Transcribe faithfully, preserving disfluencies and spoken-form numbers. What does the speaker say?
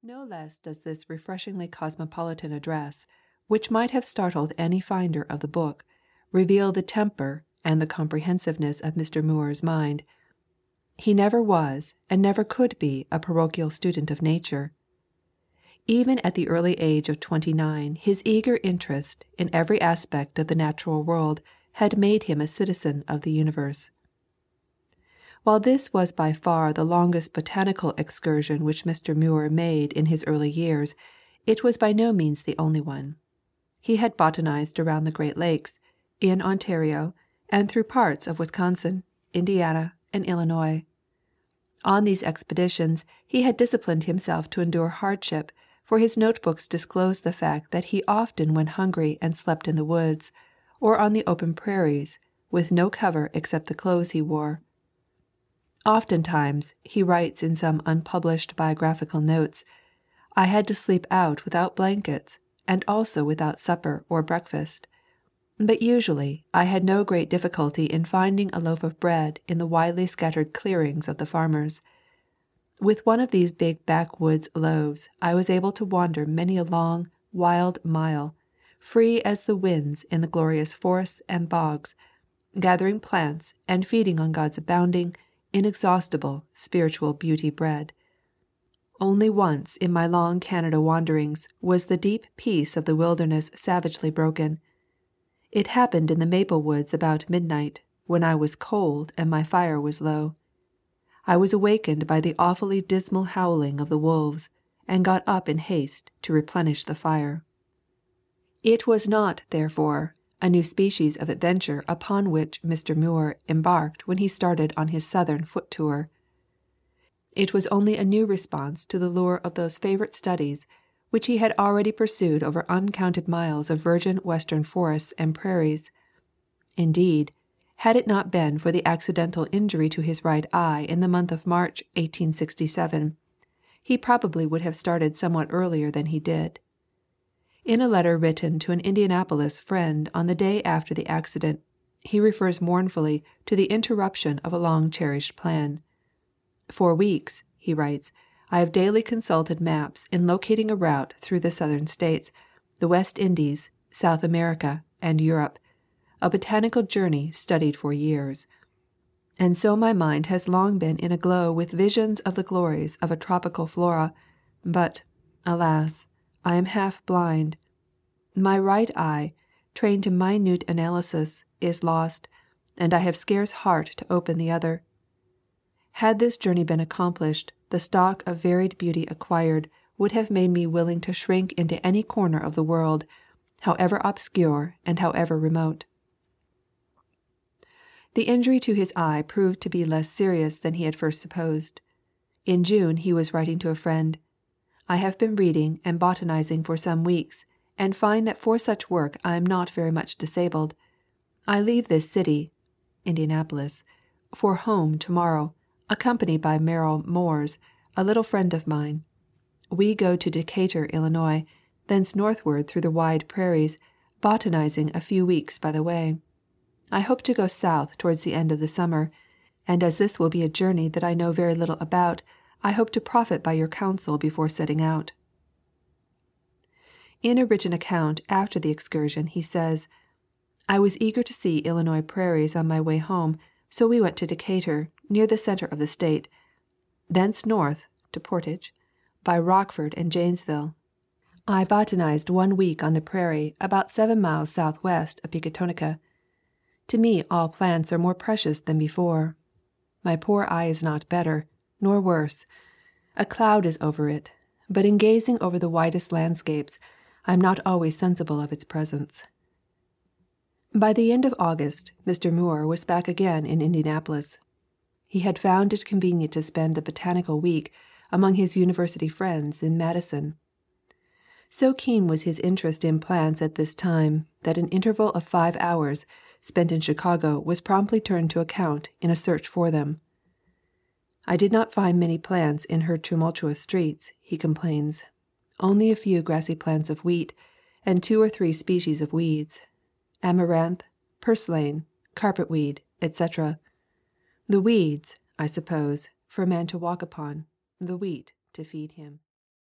No less does this refreshingly cosmopolitan address, which might have startled any finder of the book, reveal the temper and the comprehensiveness of Mister Muir's mind. He never was and never could be a parochial student of nature. Even at the early age of twenty-nine his eager interest in every aspect of the natural world had made him a citizen of the universe. While this was by far the longest botanical excursion which Mister Muir made in his early years, it was by no means the only one. He had botanized around the Great Lakes, in Ontario, and through parts of Wisconsin, Indiana, and Illinois. On these expeditions he had disciplined himself to endure hardship, for his notebooks disclose the fact that he often went hungry and slept in the woods, or on the open prairies, with no cover except the clothes he wore. Oftentimes, he writes in some unpublished biographical notes, I had to sleep out without blankets, and also without supper or breakfast. But usually I had no great difficulty in finding a loaf of bread in the widely scattered clearings of the farmers. With one of these big backwoods loaves I was able to wander many a long, wild mile, free as the winds in the glorious forests and bogs, gathering plants and feeding on God's abounding, inexhaustible spiritual beauty bread. Only once in my long Canada wanderings was the deep peace of the wilderness savagely broken. It happened in the maple woods about midnight, when I was cold and my fire was low. I was awakened by the awfully dismal howling of the wolves, and got up in haste to replenish the fire. It was not, therefore, a new species of adventure upon which Mister Muir embarked when he started on his southern foot tour. It was only a new response to the lure of those favorite studies which he had already pursued over uncounted miles of virgin western forests and prairies. Indeed, had it not been for the accidental injury to his right eye in the month of March, eighteen sixty-seven, he probably would have started somewhat earlier than he did. In a letter written to an Indianapolis friend on the day after the accident, he refers mournfully to the interruption of a long-cherished plan. For weeks, he writes, I have daily consulted maps in locating a route through the Southern States, the West Indies, South America, and Europe, a botanical journey studied for years. And so my mind has long been in a glow with visions of the glories of a tropical flora, but, alas, I am half blind. My right eye, trained to minute analysis, is lost, and I have scarce heart to open the other. Had this journey been accomplished, the stock of varied beauty acquired would have made me willing to shrink into any corner of the world, however obscure and however remote. The injury to his eye proved to be less serious than he had first supposed. In June he was writing to a friend, I have been reading and botanizing for some weeks, and find that for such work I am not very much disabled. I leave this city, Indianapolis, for home tomorrow, accompanied by Merrill Moores, a little friend of mine. We go to Decatur, Illinois, thence northward through the wide prairies, botanizing a few weeks by the way. I hope to go south towards the end of the summer, and as this will be a journey that I know very little about, I hope to profit by your counsel before setting out. In a written account after the excursion he says, I was eager to see Illinois prairies on my way home, so we went to Decatur, near the center of the state, thence north to Portage, by Rockford and Janesville. I botanized one week on the prairie about seven miles southwest of Pecatonica. To me all plants are more precious than before. My poor eye is not better, nor worse. A cloud is over it, but in gazing over the widest landscapes, I am not always sensible of its presence. By the end of August, Mister Muir was back again in Indianapolis. He had found it convenient to spend a botanical week among his university friends in Madison. So keen was his interest in plants at this time that an interval of five hours spent in Chicago was promptly turned to account in a search for them. I did not find many plants in her tumultuous streets, he complains, only a few grassy plants of wheat, and two or three species of weeds, amaranth, purslane, carpetweed, et cetera. The weeds, I suppose, for a man to walk upon, the wheat to feed him.